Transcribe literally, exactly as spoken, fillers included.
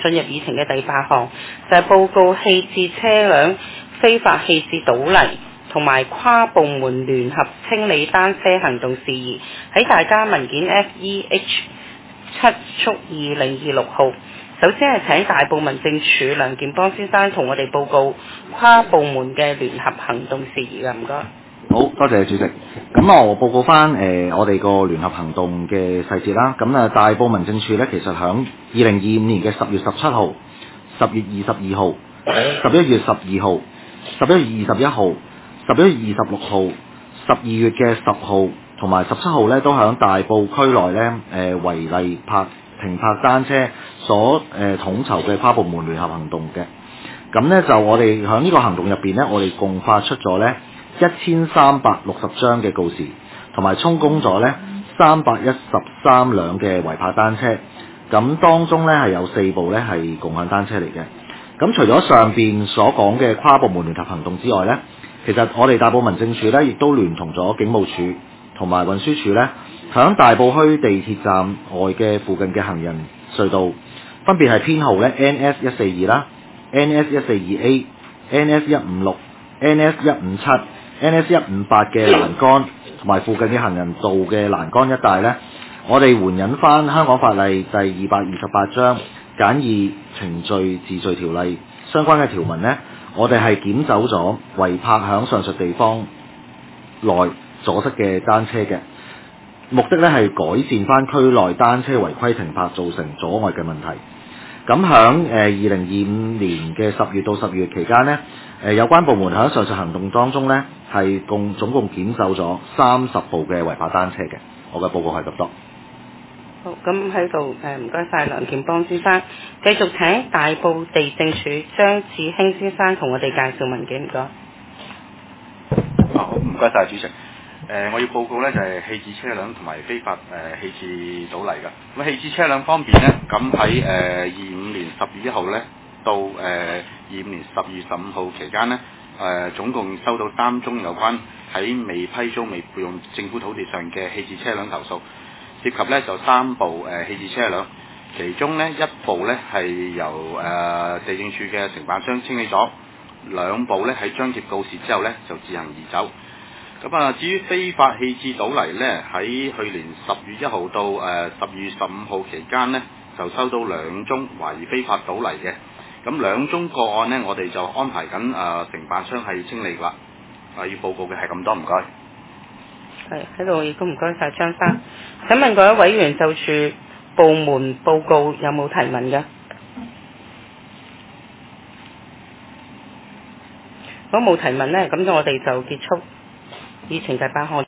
進入議程嘅第八項，就係、是、報告棄置車輛非法棄置倒泥同埋跨部門聯合清理單車行動事宜，喺大家文件 F E H 七速二零二六號。首先係請大埔民政處梁健邦先生同我哋報告跨部門嘅聯合行動事宜㗎，唔該。 好多謝主席。咁啊，我報告翻誒、呃、我哋個聯合行動嘅細節啦。咁啊，大埔民政處咧，其實響二零二五年嘅十月十七號、十月二十二號、十一月十二號、十一月二十一號、十一月二十六號、十二月嘅十號同埋十七號咧，都響大埔區內咧誒違例泊停泊單車所誒、呃、統籌嘅跨部門聯合行動嘅。咁咧就我哋響呢個行動入邊咧，我哋共發出咗咧一千三百六十張嘅告示，同埋充公咗咧三百一十三輛嘅違泊單車。咁當中咧係有四部咧係共享單車嚟嘅。咁除咗上邊所講嘅跨部門聯合行動之外咧，其實我哋大埔民政處咧亦都聯同咗警務處同埋運輸署咧，響大埔墟地鐵站外嘅附近嘅行人隧道，分別係編號咧 N S 一四二啦、N S 一四二 A、N S 一五六、N S 一五七、N S 一五八嘅欄杆同埋附近嘅行人道嘅欄杆一帶咧，我哋援引翻香港法例第二百二十八章簡易程序治罪條例相關嘅條文咧，我哋係檢走咗違泊響上述地方內阻塞嘅單車嘅，目的咧係改善翻區內單車違規停泊造成阻礙嘅問題。咁響誒二零二五年嘅十月到十二月期間咧，誒有關部門喺上述行動當中咧，係共總共檢走咗三十部嘅違泊單車嘅。我嘅報告係咁多。 好，咁喺度誒唔該晒梁健邦先生，繼續請大埔地政署張志興先生同我哋介紹文件，唔該。 好，唔該晒主席。誒、呃，我要報告咧就係、是、棄置車輛同埋非法誒、呃、棄置倒泥㗎。咁棄置車輛方面咧，咁喺誒二五年十月一號咧到誒二五年十二月十五號期間咧，誒、呃、總共收到三宗有關喺未批租未撥用政府土地上嘅棄置車輛投訴，涉及咧就三部誒、呃、棄置車輛，其中咧一部咧係由誒、呃、地政處嘅承辦商清理咗，兩部咧喺張貼告示之後咧就自行移走。咁啊，至於非法棄置倒泥咧，喺去年十月一號到誒十二月十五號期間咧，就收到兩宗懷疑非法倒泥嘅。咁兩宗個案咧，我哋就安排緊誒、呃、承辦商係清理㗎。啊，要報告嘅係咁多，唔該。 係喺度，亦都唔該晒張生。請問各位委員就住部門報告有冇提問嘅？如果冇提問咧，咁我哋就結束議程第八項。